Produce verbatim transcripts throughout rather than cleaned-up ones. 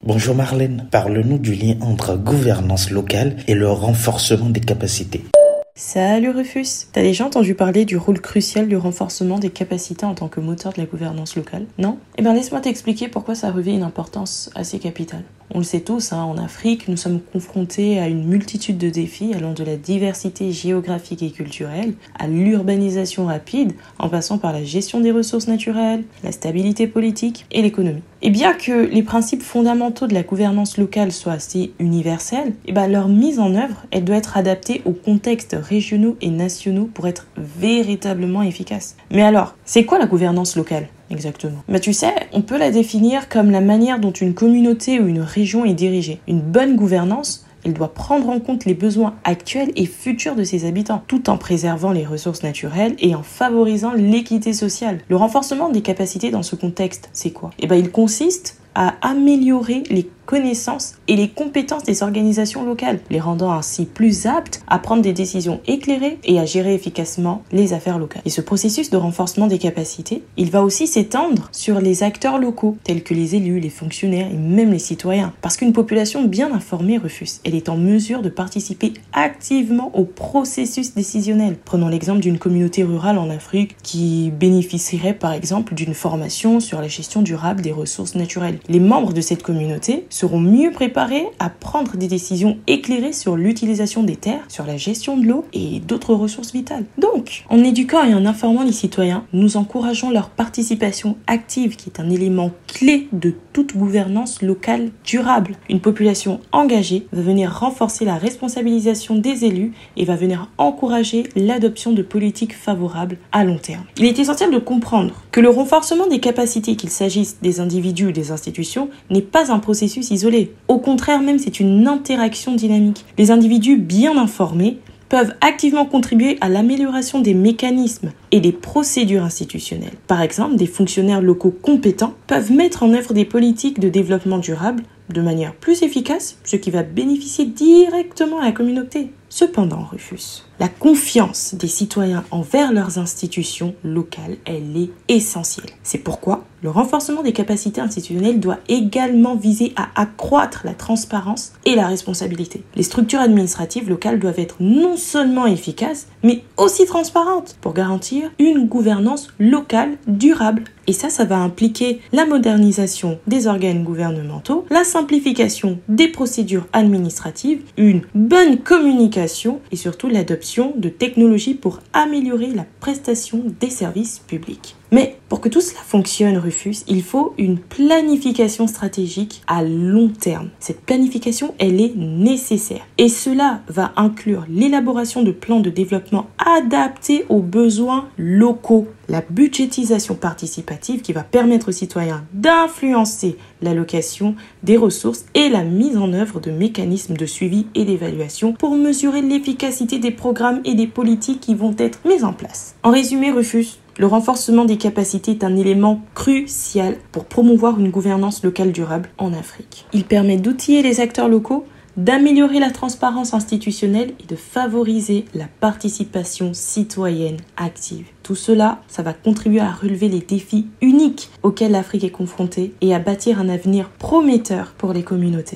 Bonjour Marlène, parle-nous du lien entre gouvernance locale et le renforcement des capacités. Salut Rufus, t'as déjà entendu parler du rôle crucial du renforcement des capacités en tant que moteur de la gouvernance locale, non? Eh bien laisse-moi t'expliquer pourquoi ça revêt une importance assez capitale. On le sait tous, hein, en Afrique, nous sommes confrontés à une multitude de défis allant de la diversité géographique et culturelle à l'urbanisation rapide, en passant par la gestion des ressources naturelles, la stabilité politique et l'économie. Et bien que les principes fondamentaux de la gouvernance locale soient assez universels, eh ben leur mise en œuvre, elle doit être adaptée aux contextes régionaux et nationaux pour être véritablement efficace. Mais alors, c'est quoi la gouvernance locale ? Exactement. Bah tu sais, on peut la définir comme la manière dont une communauté ou une région est dirigée. Une bonne gouvernance, elle doit prendre en compte les besoins actuels et futurs de ses habitants, tout en préservant les ressources naturelles et en favorisant l'équité sociale. Le renforcement des capacités dans ce contexte, c'est quoi ? Eh ben, il consiste à améliorer les connaissances et les compétences des organisations locales, les rendant ainsi plus aptes à prendre des décisions éclairées et à gérer efficacement les affaires locales. Et ce processus de renforcement des capacités, il va aussi s'étendre sur les acteurs locaux, tels que les élus, les fonctionnaires et même les citoyens. Parce qu'une population bien informée, Rufus, elle est en mesure de participer activement au processus décisionnel. Prenons l'exemple d'une communauté rurale en Afrique qui bénéficierait par exemple d'une formation sur la gestion durable des ressources naturelles. Les membres de cette communauté seront mieux préparés à prendre des décisions éclairées sur l'utilisation des terres, sur la gestion de l'eau et d'autres ressources vitales. Donc, en éduquant et en informant les citoyens, nous encourageons leur participation active qui est un élément clé de toute gouvernance locale durable. Une population engagée va venir renforcer la responsabilisation des élus et va venir encourager l'adoption de politiques favorables à long terme. Il est essentiel de comprendre que le renforcement des capacités, qu'il s'agisse des individus ou des institutions, n'est pas un processus isolé. Au contraire même, c'est une interaction dynamique. Les individus bien informés peuvent activement contribuer à l'amélioration des mécanismes et des procédures institutionnelles. Par exemple, des fonctionnaires locaux compétents peuvent mettre en œuvre des politiques de développement durable de manière plus efficace, ce qui va bénéficier directement à la communauté. Cependant, Rufus, la confiance des citoyens envers leurs institutions locales, elle est essentielle. C'est pourquoi le renforcement des capacités institutionnelles doit également viser à accroître la transparence et la responsabilité. Les structures administratives locales doivent être non seulement efficaces, mais aussi transparentes pour garantir une gouvernance locale durable. Et ça, ça va impliquer la modernisation des organes gouvernementaux, la simplification des procédures administratives, une bonne communication et surtout l'adoption de technologies pour améliorer la prestation des services publics. Mais pour que tout cela fonctionne, Rufus, il faut une planification stratégique à long terme. Cette planification, elle est nécessaire. Et cela va inclure l'élaboration de plans de développement adaptés aux besoins locaux, la budgétisation participative qui va permettre aux citoyens d'influencer l'allocation des ressources et la mise en œuvre de mécanismes de suivi et d'évaluation pour mesurer l'efficacité des programmes et des politiques qui vont être mis en place. En résumé, Rufus, le renforcement des capacités est un élément crucial pour promouvoir une gouvernance locale durable en Afrique. Il permet d'outiller les acteurs locaux, d'améliorer la transparence institutionnelle et de favoriser la participation citoyenne active. Tout cela, ça va contribuer à relever les défis uniques auxquels l'Afrique est confrontée et à bâtir un avenir prometteur pour les communautés.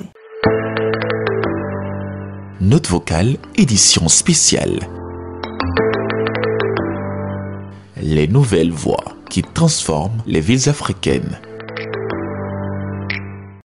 Note vocale, édition spéciale. Les nouvelles voix qui transforment les villes africaines.